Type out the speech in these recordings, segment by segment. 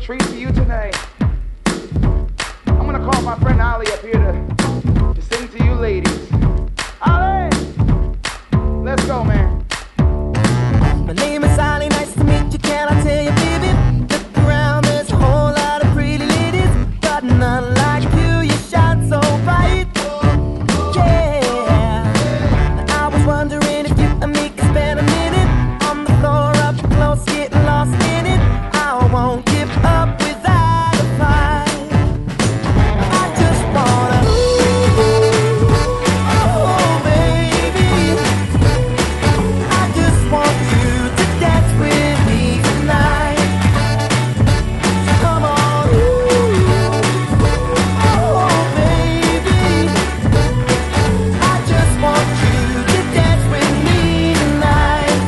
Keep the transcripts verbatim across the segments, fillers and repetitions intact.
treat for you tonight. I'm gonna call my friend Ali up here to, to sing to you ladies. Ali! Let's go, man. My name is Ali, nice to meet you, can I tell you, baby? Look around, there's a whole lot of pretty ladies, but none like you, you shine so bright. Yeah, I was wondering if you and me could spend a minute on the floor up close, getting lost in it. I won't give up without a fight. I just wanna, oh baby, I just want you to dance with me tonight. So come on, oh baby, I just want you to dance with me tonight.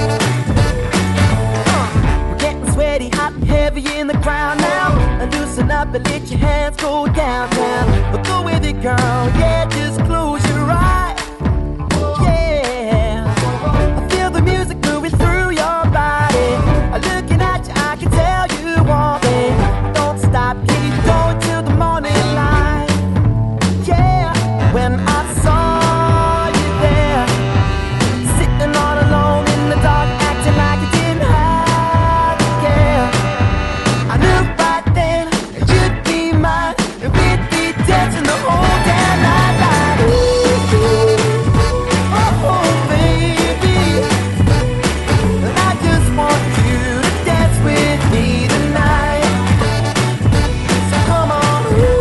Uh, we're getting sweaty, hot and heavy in the crowd now. And loosen up and let your hands go downtown. But go with it, girl, yeah, just close your eyes. Yeah, I feel the music moving through your body. Looking at you, I can tell you want me. Don't stop, keep going till the morning light. Yeah, when I saw you there, sitting all alone in the dark, acting like you didn't have to care, I knew right then you'd be mine, and we'd be dancing the whole damn night like, oh baby, and I just want you to dance with me tonight. So come on,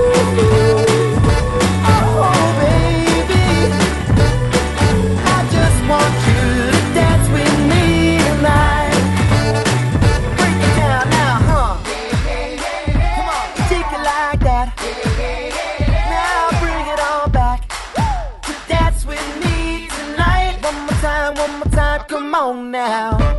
oh baby, I just want you to dance with me tonight. Break it down now, huh? Come on, take it like that. Now bring it on back. To dance with me tonight. One more time, one more time, come on now.